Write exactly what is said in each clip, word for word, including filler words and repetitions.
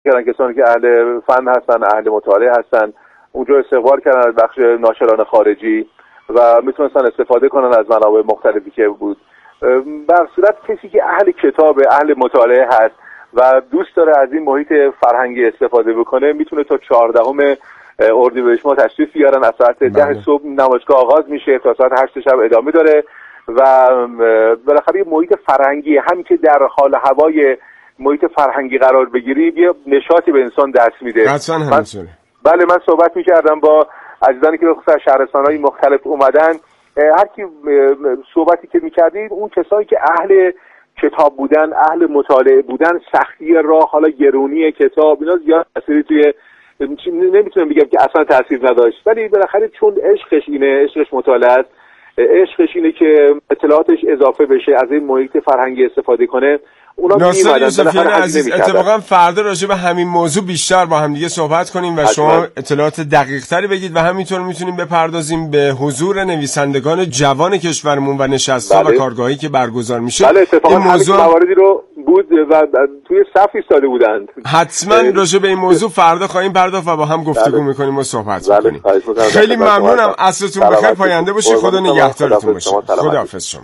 کردن کسانی که اهل فن هستن، اهل مطالعه هستن، اونجا استقبال کردن از بخش ناشران خارجی و میتونستن استفاده کنن از منابع مختلفی که بود. در صورت کسی که اهل کتاب، اهل مطالعه هست و دوست داره از این محیط فرهنگی استفاده بکنه، میتونه تا چهاردهم اردیبهشت ماه تشریف بیارن. از ساعت ده صبح نمایشگاه آغاز میشه تا ساعت هشت شب ادامه داره و بالاخره یه محیط فرهنگی، همین که در حال هوای محیط فرهنگی قرار بگیری یه نشاطی به انسان دست میده. حتما همینطوره. بله، من صحبت میکردم با عزیزانی که خصوصا شهرستان‌های مختلف اومدن، هر کی صحبتی که میکردید اون کسایی که اهل کتاب بودن، اهل مطالعه بودن، سختی راه، حالا گرونی کتاب، اینا زیاد تأثیری توی، نمیتونم بگم که اصلا تأثیر نداشت، ولی بالاخره چون عشقش اینه، عشقش مطالعه است، عشقش اینه که اطلاعاتش اضافه بشه، از این محیط فرهنگی استفاده کنه. ناصر یوسفیان عزیز، اتفاقا فردا راجع به همین موضوع بیشتر با هم دیگه صحبت کنیم و شما اطلاعات دقیق تری بگید و همینطور میتونیم بپردازیم به حضور نویسندگان جوان کشورمون و نشست‌ها بله. و کارگاهی که برگزار میشه. بله، اتفاقا این موضوع مواردی رو بود و توی صف ایستاده بودند. حتما راجع به این موضوع فردا خواهیم پرداخت و با هم گفتگو بله. میکنیم و صحبت بله. میکنیم. خیلی ممنونم. عصرتون بخیر، پاینده باشی. خدا نگهدارتون باشه. خداحافظ شما.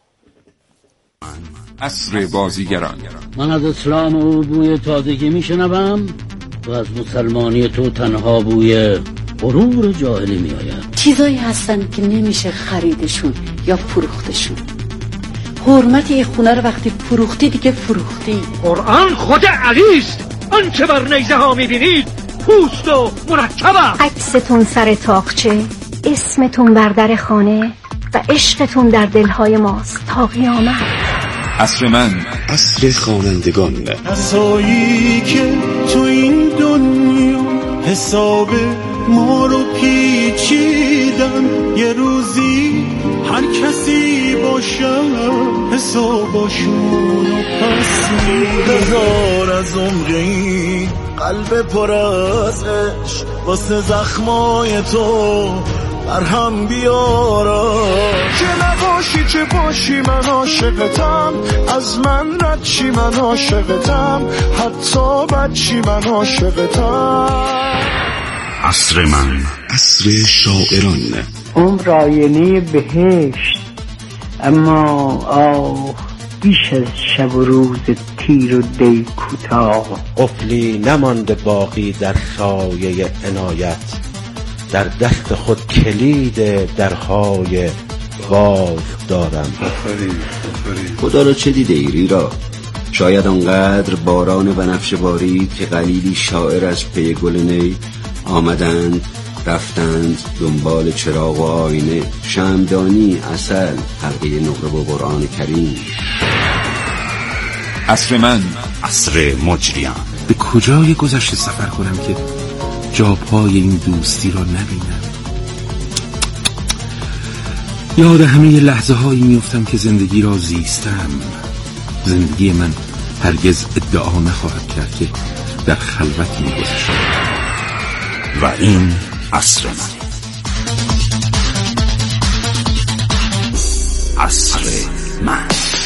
عصر بازیگران. من از اسلام و بوی تازگی میشنوم و از مسلمانی تو تنها بوی غرور جاهلی میآید. چیزایی هستن که نمیشه خریدشون یا فروختشون. حرمت یه خونه رو وقتی فروختی دیگه فروختی. قرآن خود علی است. آنچه بر نیزه ها میبینید پوست و مرکبه. عکستون سر تاقچه، اسمتون بر در خانه و عشقتون در دلهای ماست تا قیامت. عصر من، عصر خوانندگان. کسایی که تو این دنیا حساب ما رو پیچیدن، یه روزی هر کسی باشه حساباشون رو پس می‌ذار. از عمری قلب پر از عشق واسه زخمای تو برهم بیارم. چه نباشی چه باشی من عاشقتم، از من رد چی من عاشقتم، حتی بد چی من عاشقتم. عصر من، عصر شاعران. عمر آینه بهشت، اما آه بیش از شب و روز تیر و دی کوتاه. قفلی نمانده باقی در سایه عنایت، در دست خود کلید درهای باز دارم. خدا را چه دیده ایری را؟ شاید آنقدر باران بنفشه بارید که قلیلی شاعر از پی گل نی آمدند رفتند دنبال چراغ و آینه، شمعدانی، عسل، حلقه نقره و قرآن کریم. عصر من، عصر مجریان. به کجای گذشته سفر کنم که جاپای این دوستی را نبینم؟ یاد همه لحظه هایی میفتم که زندگی را زیستم. زندگی من هرگز ادعا نخواهد کرد که در خلوت میگذشت. و این عصر من، عصر من.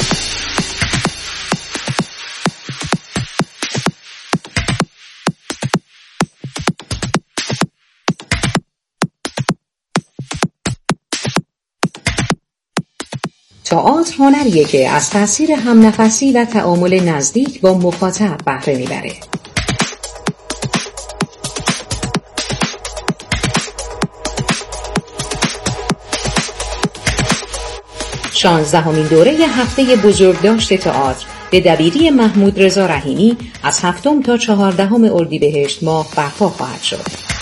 تئاتر هنریه که از تأثیر همنفسی و تعامل نزدیک با مخاطب بهره میبره. شانزدهمین دوره هفته بزرگداشت تئاتر به دبیری محمود رضا رحیمی از هفتم تا چهاردهم اردیبهشت ماه برپا خواهد شد.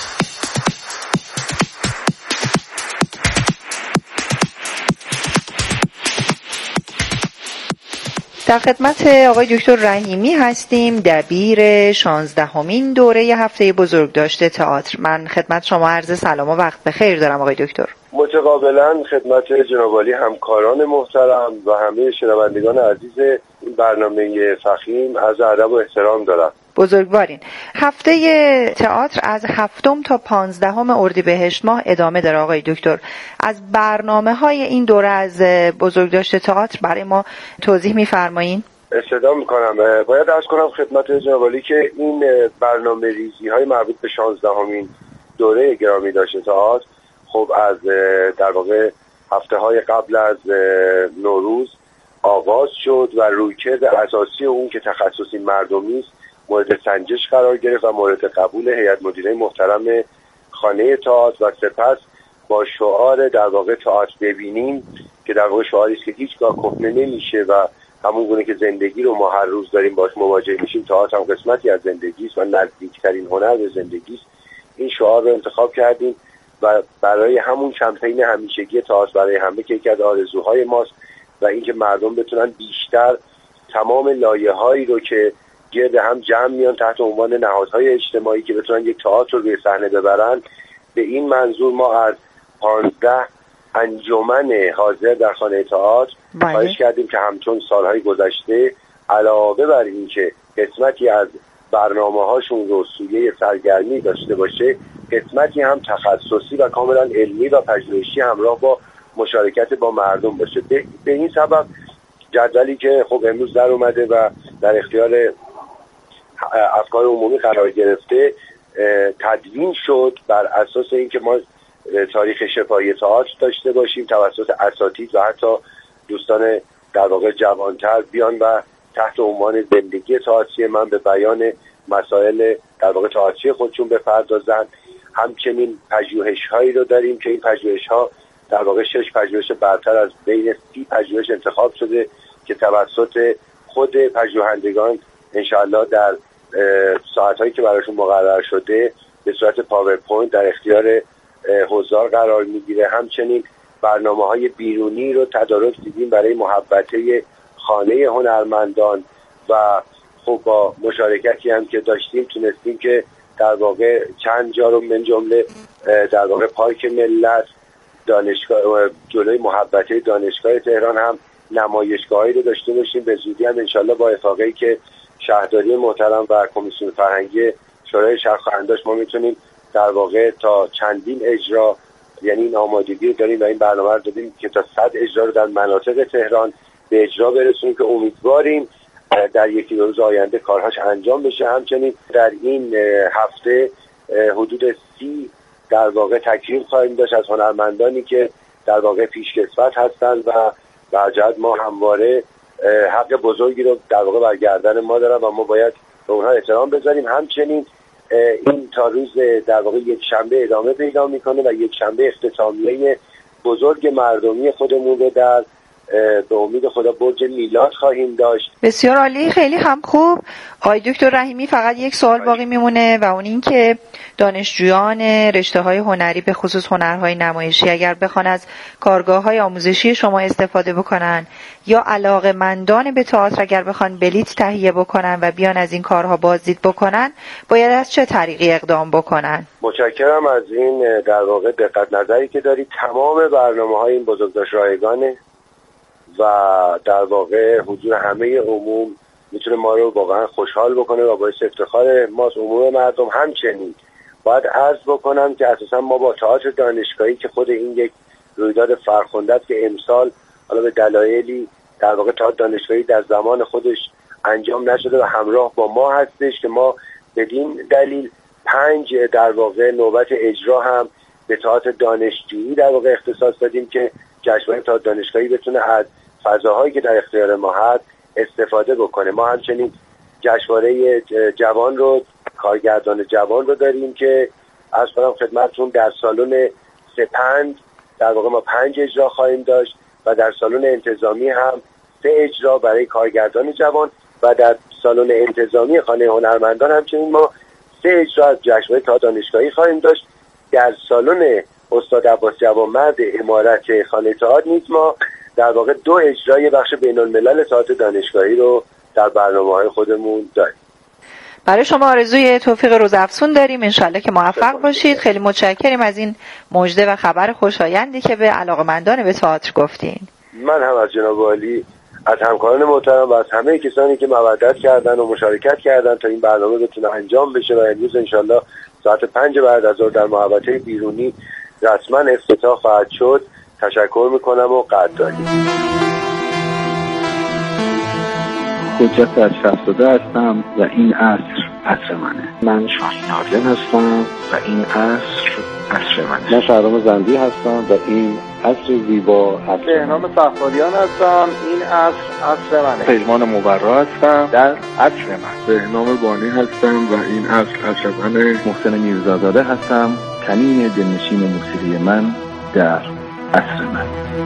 در خدمت آقای دکتر رحیمی هستیم، دبیر شانزدهمین دوره هفته بزرگداشت تئاتر. من خدمت شما عرض سلام و وقت بخیر دارم آقای دکتر. متقابلا خدمت جناب عالی همکاران محترم و همه شنوندگان عزیز این برنامه فخیم عرض ادب و احترام دارم. بزرگوارین. هفته تئاتر از هفتم تا پانزدهم اردیبهشت ماه ادامه داره آقای دکتر. از برنامه های این دوره از بزرگداشت تئاتر برای ما توضیح می‌فرمایید؟ استدعا میکنم. باید عرض کنم خدمت جناب عالی که این برنامه ریزی های مربوط به شانزدهمین دوره گرامی داشته تئاتر خب از در واقع هفته های قبل از نوروز آغاز شد و رویکرد اساسی اون که تخصصی مردمی است مورد سنجش قرار گرفت و مورد قبول هیئت مدیره محترم خانه تئاتر و سپس با شعار در واقع تئاتر ببینیم که در واقع شعاری است که هیچگاه کهنه نمیشه و همون گونه که زندگی رو ما هر روز داریم باش مواجه میشیم، تئاتر هم قسمتی از زندگی است و نزدیکترین هنر به زندگی است. این شعار رو انتخاب کردیم و برای همون کمپین همیشگی تئاتر برای همه که یکی از آرزوهای ماست و اینکه مردم بتونن بیشتر تمام لایه‌هایی رو که گرد هم جمع میان تحت عنوان نهادهای اجتماعی که بتونن یک تئاتر رو روی صحنه ببرن، به این منظور ما از پانزده انجمن حاضر در خانه تئاتر خواهش کردیم که همچون سالهای گذشته علاوه بر این که قسمتی از برنامه‌هاشون رو سویه سرگرمی داشته باشه، قسمتی هم تخصصی و کاملا علمی و پژوهشی همراه با مشارکت با مردم باشه. به, به این سبب جدولی که خب امروز در اومده و در اختیار افکار عمومی قرار گرفته تدوین شد بر اساس اینکه ما تاریخ شفاهی تئاتر داشته باشیم توسط اساتید و حتی دوستان در واقع جوانتر بیان و تحت عنوان زندگی تئاتری من به بیان مسائل در واقع تئاتری خودشون بپردازن. همچنین پژوهش‌هایی رو داریم که این پژوهش‌ها در واقع شش پژوهش برتر از بین سی پژوهش انتخاب شده که توسط خود پژوهندگان انشاءالله در ساعت‌هایی که براشون مقرر شده به صورت پاورپوینت در اختیار حضار قرار میگیره. همچنین برنامه‌های بیرونی رو تدارک دیدیم برای محبته خانه هنرمندان و خب با مشارکتی هم که داشتیم تونستیم که در واقع چند جا رو من جمله در واقع پارک ملت، دانشگاه جلوی محبته دانشگاه تهران هم نمایشگاهی رو داشته باشیم. به زودی هم انشالله با اتفاقی که شهرداری محترم و کمیسیون فرهنگی شورای شهر خواهند داشت ما میتونیم در واقع تا چندین اجرا، یعنی این آمادگی رو داریم و این برنامه رو دادیم که تا صد اجرا رو در مناطق تهران به اجرا برسونیم که امیدواریم در یکی دو روز آینده کارهاش انجام بشه. همچنین در این هفته حدود سی در واقع تکریم خواهیم داشت از هنرمندانی که در واقع پیشکسوت هستند و در جهت ما همواره حق بزرگی رو در واقع بر گردن ما دارن و ما باید به اونها احترام بذاریم. همچنین این تا روز در واقع یک شنبه ادامه پیدا میکنه و یک شنبه اختتامیه بزرگ مردمی خودمون رو در به امید خدا برج میلاد خواهیم داشت. بسیار عالی، خیلی هم خوب. آقای دکتر رحیمی فقط یک سوال باقی میمونه و اون این که دانشجویان رشته‌های هنری به خصوص هنرهای نمایشی اگر بخوان از کارگاه‌های آموزشی شما استفاده بکنن یا علاقه‌مندان به تئاتر اگر بخوان بلیت تهیه بکنن و بیان از این کارها بازدید بکنن باید از چه طریقی اقدام بکنن؟ متشکرم از این در واقع دقت نظری که دارید. تمام برنامه‌های این بزرگداشت رایگانه و در واقع حضور همه عموم میتونه ما رو واقعا خوشحال بکنه و باعث افتخار ماست عموم مردم. همچنین باید عرض بکنم که اساسا ما با تئاتر دانشگاهی که خود این یک رویداد فرخنده است که امسال حالا به دلایلی در واقع تئاتر دانشگاهی در زمان خودش انجام نشده و همراه با ما هستش که ما بدین دلیل پنج در واقع نوبت اجرا هم به تئاتر دانشجویی در واقع اختصاص دادیم که جشنواره تئاتر دانشگاهی بتونه از فضاهایی که در اختیار ما هست استفاده بکنه. ما همچنین جشنواره جوان رو کارگردان جوان رو داریم که از کنم خدمتتون در سالن سپند در واقع ما پنج اجرا خواهیم داشت و در سالن انتظامی هم سه اجرا برای کارگردان جوان و در سالن انتظامی خانه هنرمندان همچنین ما سه اجرا از جشنواره تئاتر دانشگاهی خواهیم داشت. در سالن استاد عباس جوانمرد امارت خانه تئاتر نیز ما در واقع دو اجرای بخش بین الملل تئاتر دانشگاهی رو در برنامه‌های خودمون داریم. برای شما آرزوی توفیق روزافزون داریم، انشالله که موفق باشید. خیلی متشکریم از این مژده و خبر خوشایندی که به علاقه‌مندان به تئاتر گفتین. من هم از جناب عالی، از همکاران محترم و از همه کسانی که مودت کردن و مشارکت کردن تا این برنامه بتونه انجام بشه و امروز انشالله ساعت پنج بعد از ظهر در محوطه بیرونی رسما افتتاح خواهد شد تشکر میکنم و قدردانی. حجت از شهزاده هستم و این عصر عصر منه. من شاهین آریان هستم و این عصر عصر منه. من شهرام زندی هستم و این عصر زیبا عصر بهنام صفاریان هستم. این عصر عصر منه. پیمان مبرا هستم در عصر من. بهنام بانی هستم و این عصر عصر منه. محسن میرزازاده هستم. کمین دلنشین موسیقی من در عصر من.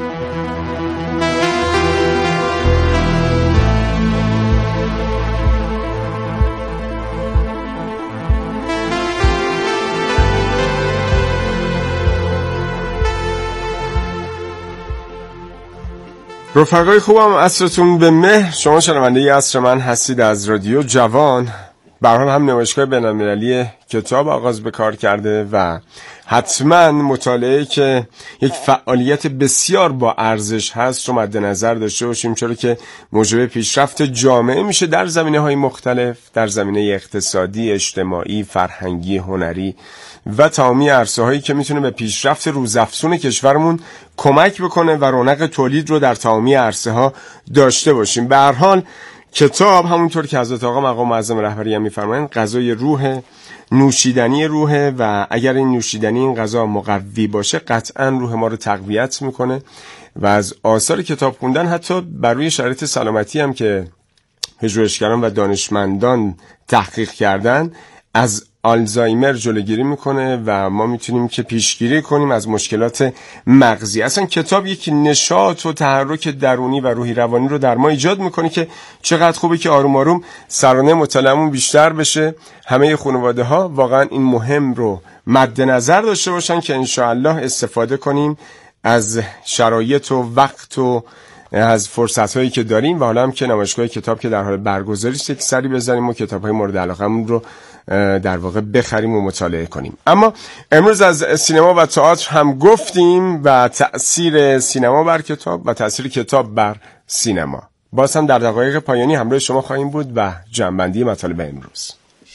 رفقای خوبم، عصرتون به مهر. شما شنونده عصر من هستید از رادیو جوان. به هر حال هم نمایشگاه بین‌المللی کتاب آغاز به کار کرده و حتما مطالعه که یک فعالیت بسیار با ارزش هست رو مد نظر داشته باشیم، چرا که موجب پیشرفت جامعه میشه در زمینه‌های مختلف، در زمینه اقتصادی، اجتماعی، فرهنگی، هنری و تمامی عرصه‌هایی که میتونه به پیشرفت روزافزون کشورمون کمک بکنه و رونق تولید رو در تمامی عرصه‌ها داشته باشیم. به هر حال کتاب همونطور که حضرت آقا مقام معظم رهبری هم می‌فرمایند غذای روح، نوشیدنی روحه و اگر این نوشیدنی این غذا مقوی باشه قطعاً روح ما رو تقویت میکنه و از آثار کتاب خوندن حتی بر روی شرایط سلامتی هم که پژوهشگران و دانشمندان تحقیق کردن از آلزایمر جلوگیری میکنه و ما میتونیم که پیشگیری کنیم از مشکلات مغزی. اصلا کتاب یک نشاط و تحرک درونی و روحی روانی رو در ما ایجاد میکنه که چقدر خوبه که آروم آروم سرانه مطالعه‌مون بیشتر بشه. همه خانواده ها واقعا این مهم رو مد نظر داشته باشن که انشاءالله استفاده کنیم از شرایط و وقت و از فرصت‌هایی که داریم و حالا هم که نمایشگاه کتاب که در حال برگزاری است یک سری بزنیم و کتاب‌های مورد علاقه‌مون رو در واقع بخریم و مطالعه کنیم. اما امروز از سینما و تئاتر هم گفتیم و تأثیر سینما بر کتاب و تأثیر کتاب بر سینما. باز هم در دقایق پایانی همراه شما خواهیم بود و جمع‌بندی مطالب امروز.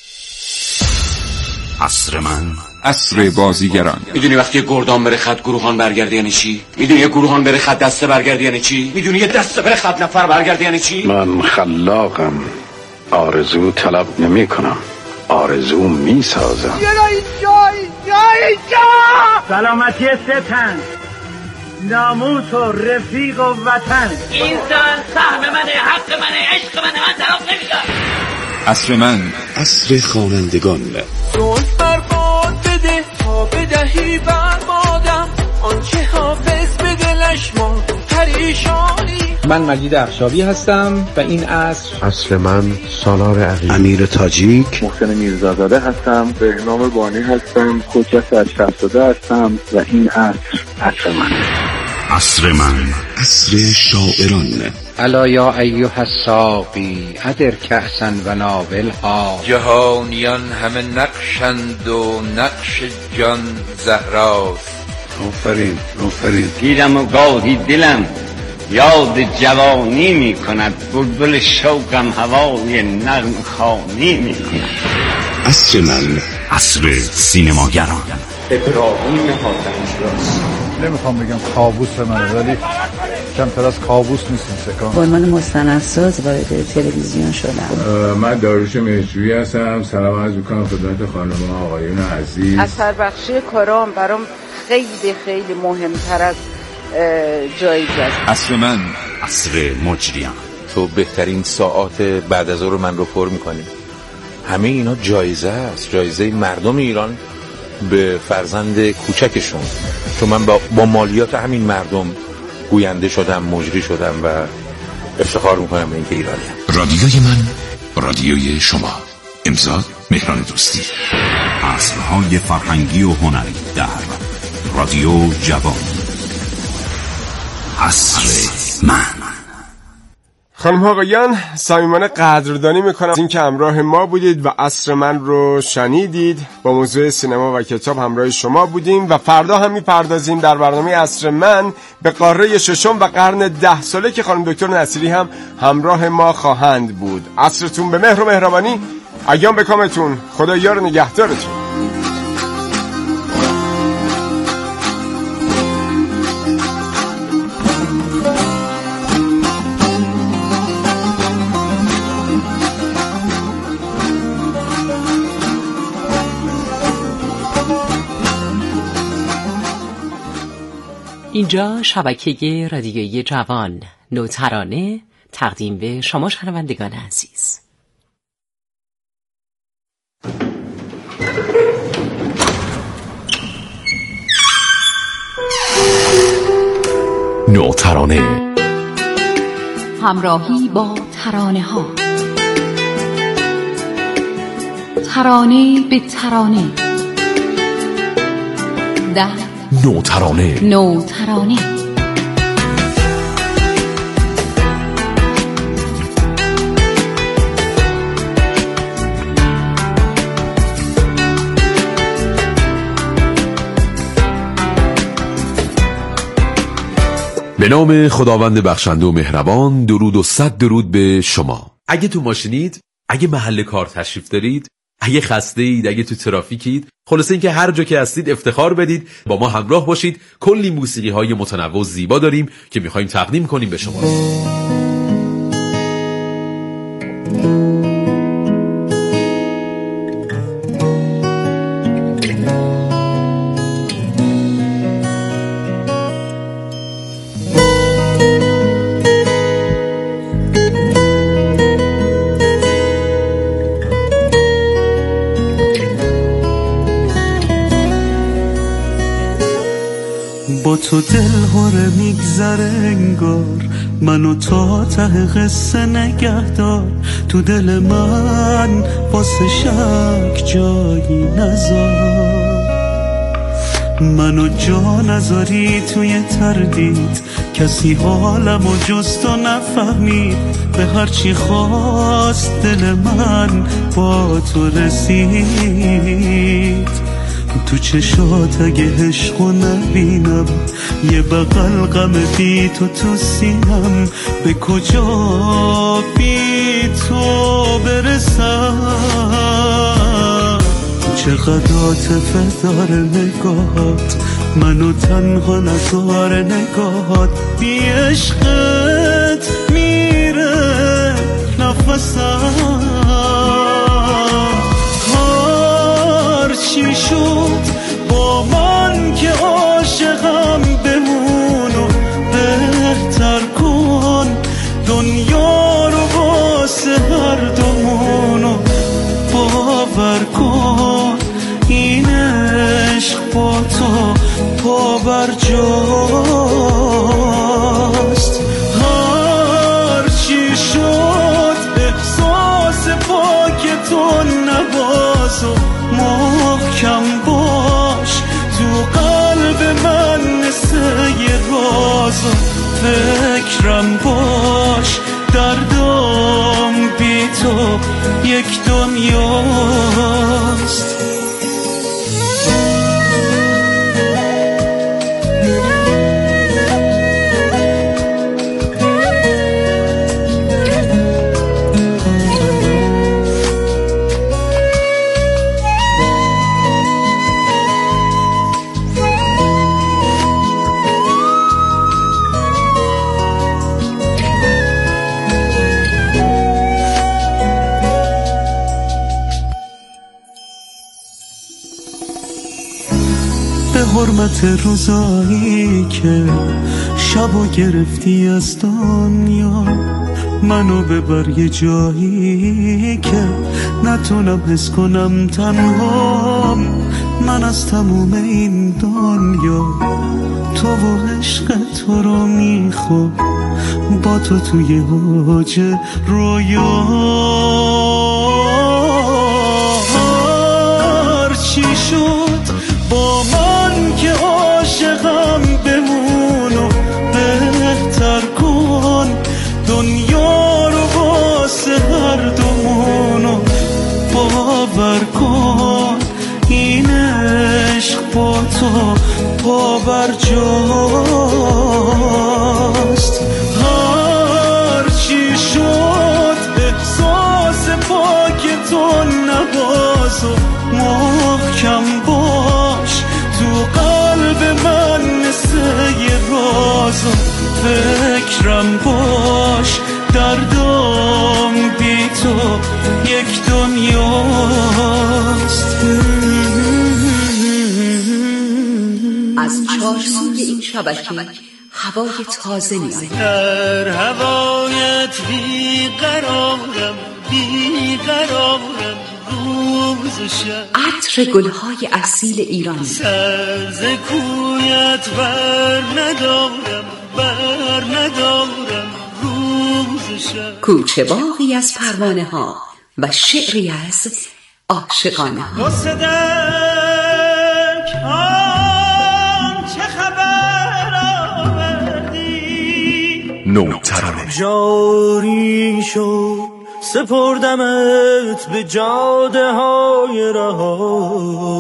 عصر من، عصر بازیگران. میدونی وقتی یه گردان بره خط گروهان برگرده یعنی چی؟ میدونی یه گروهان بره خط دسته برگرده یعنی چی؟ میدونی یه دسته بره خط نفر برگرده یعنی چی؟ من خلاقم، آرزو طلب نمی کنم، آرزو می سازم. سلامتی ستن، ناموس و رفیق و وطن. این زن سهم منه، حق منه، عشق منه، من طرف نمیشم. عصر من، عصر خوانندگان. روز برباد بده تا بدهی بربادم، آنچه حافظ به دلش ما پریشانی. من مجید افشاری هستم و این عصر عصر من سالار عقیل. امیر تاجیک. محسن میرزازاده هستم. بهنام بانی هستم. حجت از شهزاده هستم و این عصر عصر منه. عصر من، عصر شاعران. الا یا ایها الساقی ادر کأسا و ناولها. جهانیان همه نقشند و نقش جان زهراست. آفرین آفرین. گیرم و گاهی دلم یاد جوانی می کند، بلبل شوقم هوای نغم خوانی می کند. عصر من، عصر سینماگران. ابراهیم حاتمی‌شاه. نمیخوام بگم کابوس منه ولی کمتر از کابوس نیست این سکان. به عنوان مستندساز وارد تلویزیون شدم. من داریوش مهرجویی هستم. سلام عرض می‌کنم خدمت خانم ها آقایون عزیز. اثر بخشی کارام برام خیلی خیلی مهمتر از جایزه است. عصر من، عصر مجریان. تو بهترین ساعات بعد از ظهر من رو پر می‌کنی. همه اینا جایزه است، جایزه مردم ایران به فرزند کوچکشون. چون من با, با مالیات همین مردم گوینده شدم، مجری شدم و افتخار میکنم به اینکه ایرانیم. رادیوی من، رادیوی شما. امضا مهران دوستی. عصرهای فرهنگی و هنری در رادیو جوان. عصر من. خانم ها آقایان، صمیمانه قدردانی میکنم از اینکه همراه ما بودید و عصر من رو شنیدید. با موضوع سینما و کتاب همراه شما بودیم و فردا هم میپردازیم در برنامه عصر من به قاره ششم و قرن ده ساله که خانم دکتر نصیری هم همراه ما خواهند بود. عصرتون به مهر و مهربانی، ایام به کامتون، خدا یار نگهدارتون. اینجا شبکه رادیویی جوان، نوترانه، تقدیم به شما شنوندگان عزیز. نوترانه، همراهی با ترانه ها، ترانه به ترانه، در نوترانه نوترانه به نام خداوند بخشنده و مهربان. درود و صد درود به شما. اگه تو ماشینید، اگه محل کار تشریف دارید، اگه خسته اید، اگه تو ترافیکید، خلاصه اینکه هر جا که هستید افتخار بدید، با ما همراه باشید. کلی موسیقی های متنوع و زیبا داریم که میخوایم تقدیم کنیم به شما. با تو دل هره میگذره انگار، منو تا ته قصه نگهدار. تو دل من واسه شک جایی نذار، منو جا نذاری توی تردید. کسی حالمو جز تو نفهمید، به هرچی خواست دل من با تو رسید. تو چشات اگه عشقو نبینم، یه بغل غم بی تو تو سینم. به کجا بی تو برسم؟ چقدر عاطفه داره نگاهات، منو تنها نذاره نگاهات. بی عشقت میره نفسم، چی شد با من که عاشقم؟ بمونو بهتر کن دنیا رو واسه هر دومونو. باور کن این عشق با تو پا جاست. هر چی شد احساس پاک تو نبازو، محکم باش تو قلب من مثل یه رازو. فکرم باش دردم بی تو یک دنیاست. حرمت روزایی که شبو گرفتی از دنیا، منو ببر یه جایی که نتونم حس کنم تنهام. من از تموم این دنیا تو و عشق تو رو میخوام، با تو توی اوج رویا. هر چی شد با من که عاشقم، بمونو بهتر کن دنیا رو واسه هر دومونو. باور کن این عشق با تو پا بر جاست. هر چی شد احساس پاک تو نبازو، محکم باش تو قلب من مثل یه رازو. فکرم باش دردم بی تو یک دنیاست. از سوی این شبکه هوای تازه میآید. در هوایت بیقرارم بیقرارم روز شب. عطر گلهای اصیل ایران. سر ز کویت بر ندارم بر ندارم روز شب. کوچه باغی از پروانه ها و شعری از عاشقانه ها. نوترانه جاری شد سپردمت به جاده های رها.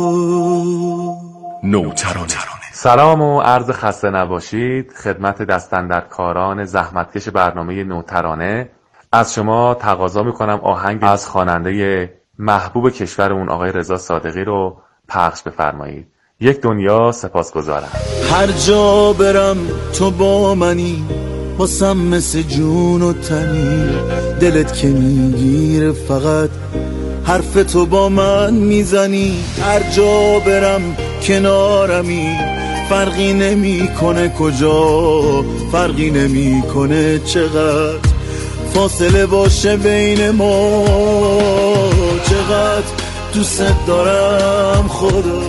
نوترانه. سلام و عرض خسته نباشید خدمت دستاندرکاران زحمتکش برنامه نوترانه. از شما تقاضا میکنم آهنگ از خواننده محبوب کشورمون آقای رضا صادقی رو پخش بفرمایید. یک دنیا سپاسگزارم. هر جا برم تو با منی، واسم مثل جون و تنی، دلت که میگیره فقط حرف تو با من میزنی. هر جا برم کنارمی، فرقی نمیکنه کجا، فرقی نمیکنه چقدر فاصله باشه بین ما. چقدر دوست دارم خدا،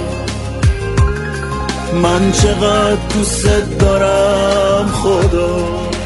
من چقدر دوست دارم خدا.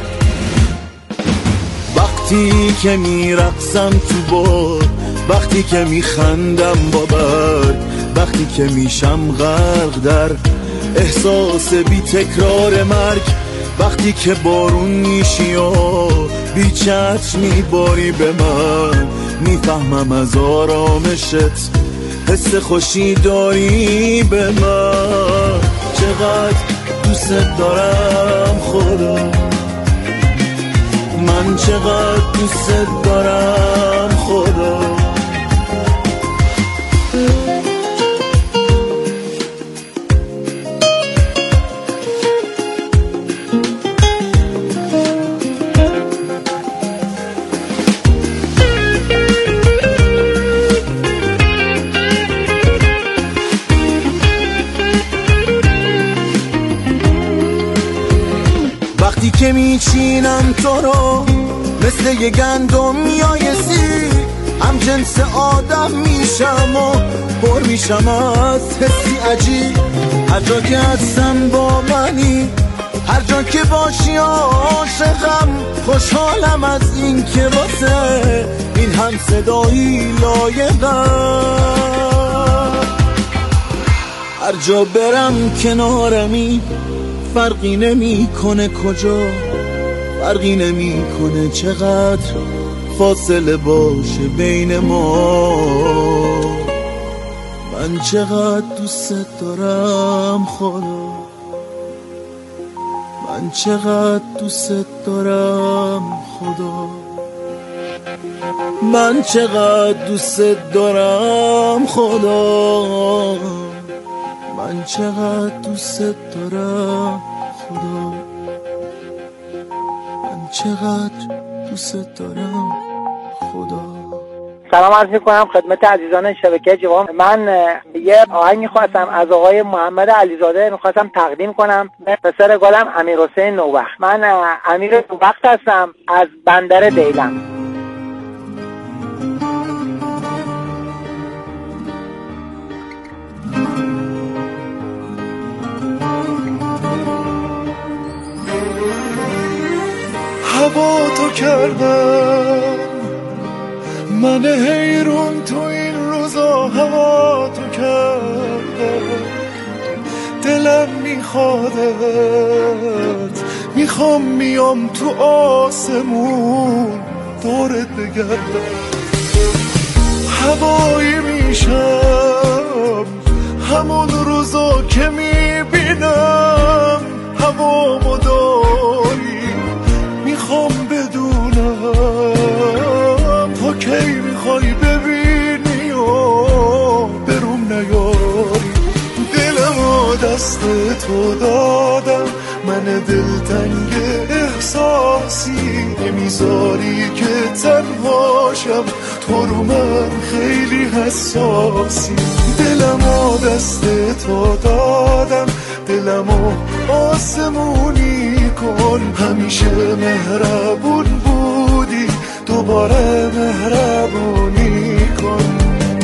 وقتی که میرقصم تو باد، وقتی که میخندم با برد، وقتی که میشم غرق در احساس بی تکرار مرگ، وقتی که بارون میشی و بی چتر میباری به من، میفهمم از آرامشت حس خوشی داری به من. چقدر دوست دارم خدا، من چقدر دوست دارم خدا. وقتی که میچینم تو رو مثل یه گندم میایسی، هم جنس آدم میشم و پر میشم از حسی عجیب. هر جا که هستم با منی، هر جا که باشی عاشقم، خوشحالم از این که واسه این هم صدایی لایقم. هر جا برم کنارمی، فرقی نمی کنه کجا، فرقی نمی کنه چقدر فاصله باشه بین ما. من چقدر دوست دارم خدا، من چقدر دوست دارم خدا، من چقدر دوست دارم خدا، من چقدر دوست دارم خدا، من چقدر دوست دارم خدا. سلام عرض میکنم خدمت عزیزان شبکه جوان. من یه آهنگ میخواستم از آقای محمد علیزاده میخواستم تقدیم کنم به پسر گلم امیرحسین نوبخت. من امیر نوبخت هستم از بندر دیلم. هوا تو کردم من حیرون، تو این روزا هوا تو کردم. دلم میخوادت، میخوام میام تو آسمون دورت بگردم. هوایی میشم همون روزا که میبینم هوامو داری. میخوام بدونم تو کی میخوای ببینی و بروم نیاری. دلمو دست تو دادم، من دلتنگ احساسی نمیذاری که تنهاشم، تو رو من خیلی حساسی. دلمو دست تو دادم، دلمو آسمونی کن. همیشه مهربون بودی، دوباره مهربونی کن.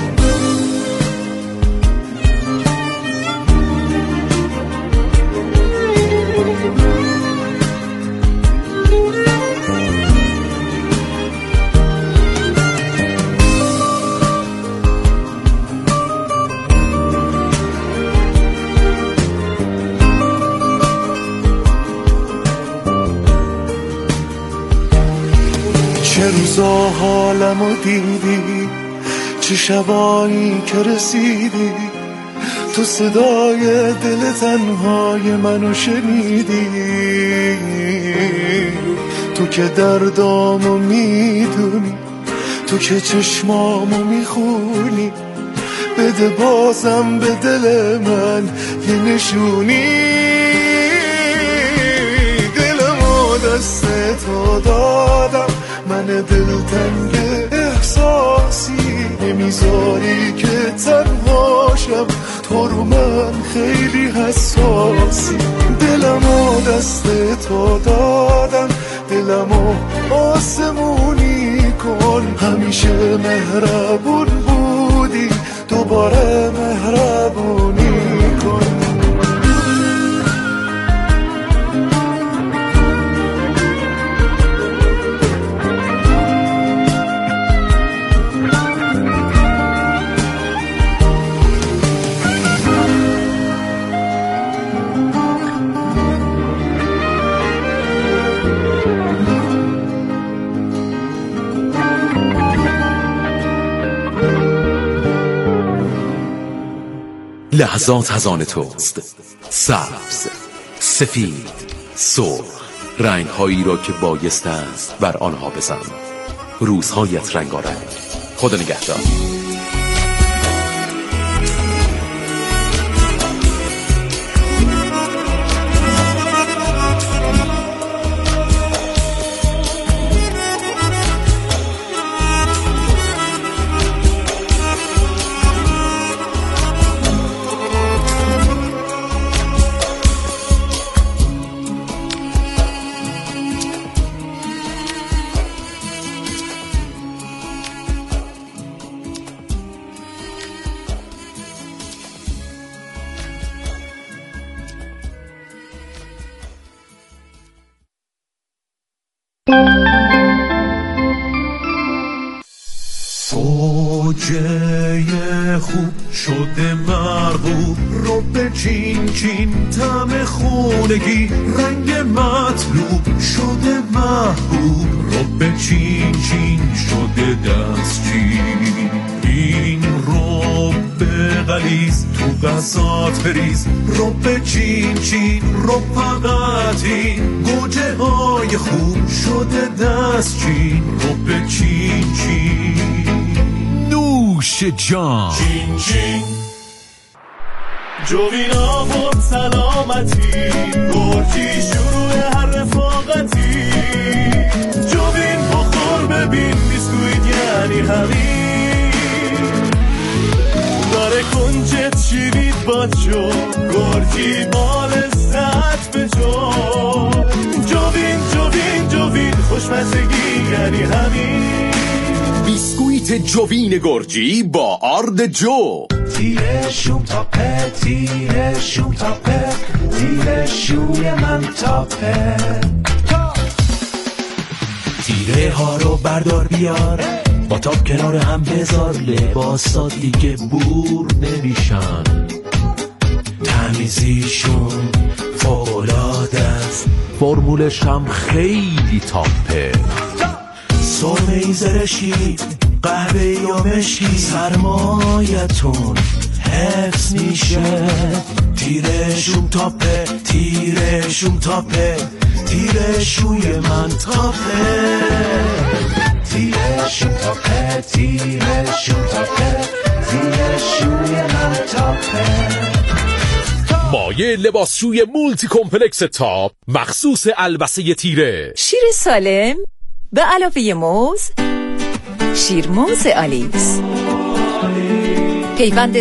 چه روزا حالمو دیدی، چه شبایی که رسیدی، تو صدای دل تنهای منو شنیدی، تو که دردامو میدونی، تو که چشمامو میخونی، بده بازم به دل من یه نشونی. دلمو دست تو دادم، من دلتنگ احساسی، نمیذاری که تنهاشم، تو رو من خیلی حساسی. دلمو دست تو دادم، دلمو آسمونی کن. همیشه مهربون بودی، دوباره مهربونی کن. لحظات از آن توست، سبز، سفید، سرخ، رنگ‌هایی را که بایست است بر آنها بزن. روزهایت رنگارنگ. خدا نگهدار. گوجه خوب شده مرغوب، رو به چین چین طعم خونگی، رنگ مطلوب شده محبوب، رو به چین چین شده دستچین. این رو به غلیظ تو غذات بریز، رو به چین چین، رو فقط این گوجه های خوب شده دستچین، رو به چین چین. نوش جان چین چین. جوین آورد سلامتی، گرچی شروع هر رفاقتی. جوین بخور ببین بیسکویت یعنی همین، داره کنجت شیرید باد شو، گرچی مال ست به جو. جوین جوین جوین خوشمزگی یعنی همین. بیسکویت جوین گرجی با آرد جو. تیره شوم تاپه، تیره شوم تاپه، تیره شوی من تاپه. تیره ها رو بردار بیار، با تاپ کنار هم بذار، لباسا دیگه بور نمیشن. تمیزیشون فوق‌العاده است، فرمولش هم خیلی تاپه. سرمه‌ای زرشی، قهوه یا مشکی، سرمایتون حفظ میشه. تیرشون تاپه، تیرشون تاپه، تیرشوی من تاپه. تیرشون تاپه، تیرشون تاپه، تیرشوی من تاپه. مایه لباسشوی مولتی کمپلکس تاپ مخصوص البسه تیره. شیر سالم به علاوه موز، شیر موز آلیس، پیوند